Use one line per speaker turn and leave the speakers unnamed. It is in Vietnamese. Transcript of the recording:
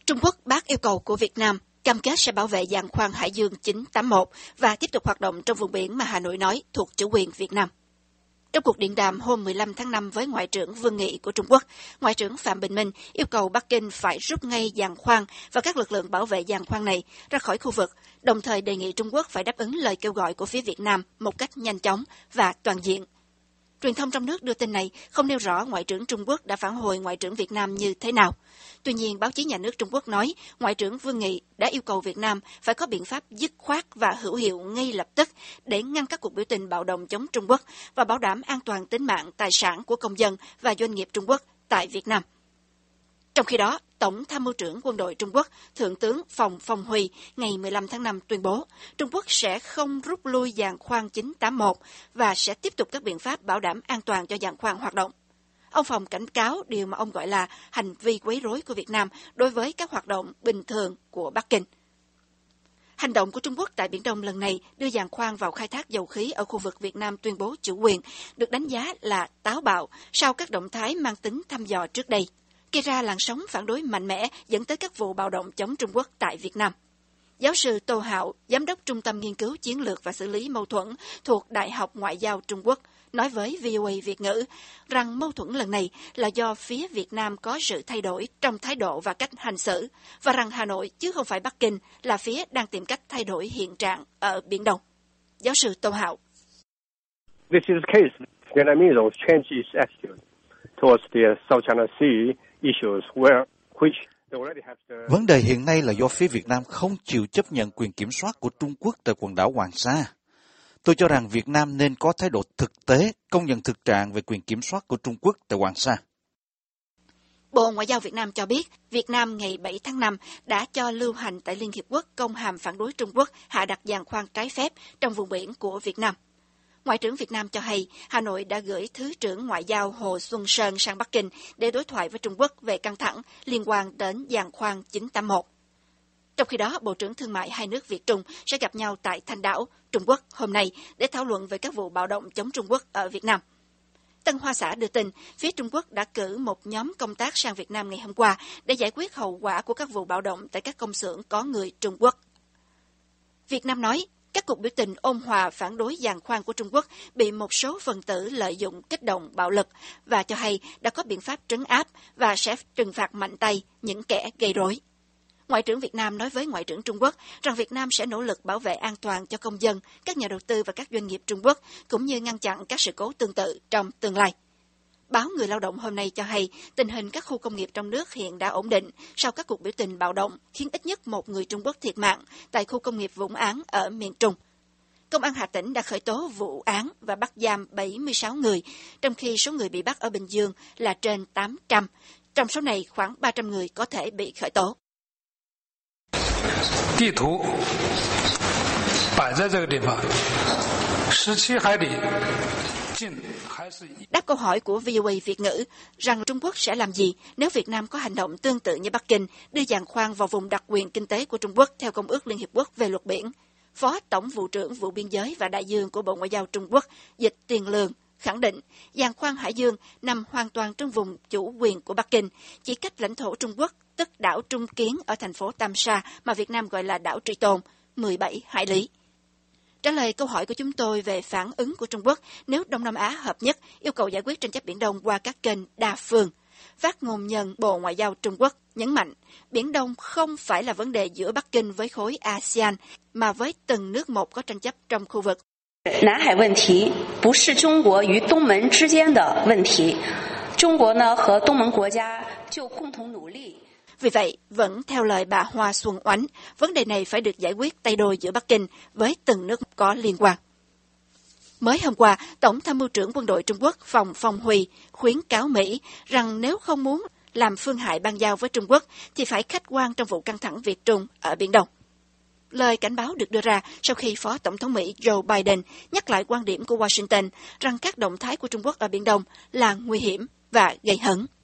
Trung Quốc bác yêu cầu của Việt Nam cam kết sẽ bảo vệ giàn khoan Hải Dương 981 và tiếp tục hoạt động trong vùng biển mà Hà Nội nói thuộc chủ quyền Việt Nam. Trong cuộc điện đàm hôm 15 tháng 5 với Ngoại trưởng Vương Nghị của Trung Quốc, Ngoại trưởng Phạm Bình Minh yêu cầu Bắc Kinh phải rút ngay giàn khoan và các lực lượng bảo vệ giàn khoan này ra khỏi khu vực, đồng thời đề nghị Trung Quốc phải đáp ứng lời kêu gọi của phía Việt Nam một cách nhanh chóng và toàn diện. Truyền thông trong nước đưa tin này không nêu rõ Ngoại trưởng Trung Quốc đã phản hồi Ngoại trưởng Việt Nam như thế nào. Tuy nhiên, báo chí nhà nước Trung Quốc nói Ngoại trưởng Vương Nghị đã yêu cầu Việt Nam phải có biện pháp dứt khoát và hữu hiệu ngay lập tức để ngăn các cuộc biểu tình bạo động chống Trung Quốc và bảo đảm an toàn tính mạng, tài sản của công dân và doanh nghiệp Trung Quốc tại Việt Nam. Trong khi đó, Tổng Tham mưu trưởng Quân đội Trung Quốc, Thượng tướng Phòng Phong Huy, ngày 15 tháng 5 tuyên bố Trung Quốc sẽ không rút lui giàn khoan 981 và sẽ tiếp tục các biện pháp bảo đảm an toàn cho giàn khoan hoạt động. Ông Phòng cảnh cáo điều mà ông gọi là hành vi quấy rối của Việt Nam đối với các hoạt động bình thường của Bắc Kinh. Hành động của Trung Quốc tại Biển Đông lần này đưa giàn khoan vào khai thác dầu khí ở khu vực Việt Nam tuyên bố chủ quyền, được đánh giá là táo bạo sau các động thái mang tính thăm dò trước đây, gây ra làn sóng phản đối mạnh mẽ dẫn tới các vụ bạo động chống Trung Quốc tại Việt Nam. Giáo sư Tô Hạo, Giám đốc Trung tâm Nghiên cứu Chiến lược và Xử lý Mâu thuẫn thuộc Đại học Ngoại giao Trung Quốc, nói với VOA Việt ngữ rằng mâu thuẫn lần này là do phía Việt Nam có sự thay đổi trong thái độ và cách hành xử, và rằng Hà Nội chứ không phải Bắc Kinh là phía đang tìm cách thay đổi hiện trạng ở Biển Đông. Giáo sư Tô Hạo.
This is the case. Vietnamese will change its attitude towards the South China Sea issues which
Vấn đề hiện nay là do phía Việt Nam không chịu chấp nhận quyền kiểm soát của Trung Quốc tại quần đảo Hoàng Sa. Tôi cho rằng Việt Nam nên có thái độ thực tế, công nhận thực trạng về quyền kiểm soát của Trung Quốc tại Hoàng Sa.
Bộ Ngoại giao Việt Nam cho biết, Việt Nam ngày 7 tháng 5 đã cho lưu hành tại Liên Hiệp Quốc công hàm phản đối Trung Quốc hạ đặt giàn khoan trái phép trong vùng biển của Việt Nam. Ngoại trưởng Việt Nam cho hay, Hà Nội đã gửi Thứ trưởng Ngoại giao Hồ Xuân Sơn sang Bắc Kinh để đối thoại với Trung Quốc về căng thẳng liên quan đến giàn khoan 981. Trong khi đó, Bộ trưởng Thương mại hai nước Việt Trung sẽ gặp nhau tại Thanh Đảo, Trung Quốc hôm nay để thảo luận về các vụ bạo động chống Trung Quốc ở Việt Nam. Tân Hoa Xã đưa tin, phía Trung Quốc đã cử một nhóm công tác sang Việt Nam ngày hôm qua để giải quyết hậu quả của các vụ bạo động tại các công xưởng có người Trung Quốc. Việt Nam nói, các cuộc biểu tình ôn hòa phản đối giàn khoan của Trung Quốc bị một số phần tử lợi dụng kích động bạo lực và cho hay đã có biện pháp trấn áp và sẽ trừng phạt mạnh tay những kẻ gây rối. Ngoại trưởng Việt Nam nói với Ngoại trưởng Trung Quốc rằng Việt Nam sẽ nỗ lực bảo vệ an toàn cho công dân, các nhà đầu tư và các doanh nghiệp Trung Quốc, cũng như ngăn chặn các sự cố tương tự trong tương lai. Báo Người Lao động hôm nay cho hay tình hình các khu công nghiệp trong nước hiện đã ổn định sau các cuộc biểu tình bạo động khiến ít nhất một người Trung Quốc thiệt mạng tại khu công nghiệp Vũng Áng ở miền Trung. Công an Hà Tĩnh đã khởi tố vụ án và bắt giam 76 người, trong khi số người bị bắt ở Bình Dương là trên 800. Trong số này, khoảng 300 người có thể bị khởi tố.
Địa图摆在这个地方，17海里。
Đáp câu hỏi của VOA Việt ngữ rằng Trung Quốc sẽ làm gì nếu Việt Nam có hành động tương tự như Bắc Kinh đưa giàn khoan vào vùng đặc quyền kinh tế của Trung Quốc theo Công ước Liên Hiệp Quốc về luật biển, Phó Tổng vụ trưởng Vụ Biên giới và Đại dương của Bộ Ngoại giao Trung Quốc Dịch Tiền Lương khẳng định giàn khoan Hải Dương nằm hoàn toàn trong vùng chủ quyền của Bắc Kinh, chỉ cách lãnh thổ Trung Quốc, tức đảo Trung Kiến ở thành phố Tam Sa mà Việt Nam gọi là đảo Tri Tôn, 17 hải lý. Trả lời câu hỏi của chúng tôi về phản ứng của Trung Quốc nếu Đông Nam Á hợp nhất yêu cầu giải quyết tranh chấp Biển Đông qua các kênh đa phương, phát ngôn nhân Bộ Ngoại giao Trung Quốc nhấn mạnh Biển Đông không phải là vấn đề giữa Bắc Kinh với khối ASEAN mà với từng nước một có tranh chấp trong khu vực.
南海问题不是中国与东盟之间的问题，中国呢和东盟国家就共同努力。
Vì vậy, vẫn theo lời bà Hoa Xuân Oánh, vấn đề này phải được giải quyết tay đôi giữa Bắc Kinh với từng nước có liên quan. Mới hôm qua, Tổng Tham mưu trưởng Quân đội Trung Quốc Phòng Phong Huy khuyến cáo Mỹ rằng nếu không muốn làm phương hại bang giao với Trung Quốc thì phải khách quan trong vụ căng thẳng Việt Trung ở Biển Đông. Lời cảnh báo được đưa ra sau khi Phó Tổng thống Mỹ Joe Biden nhắc lại quan điểm của Washington rằng các động thái của Trung Quốc ở Biển Đông là nguy hiểm và gây hấn.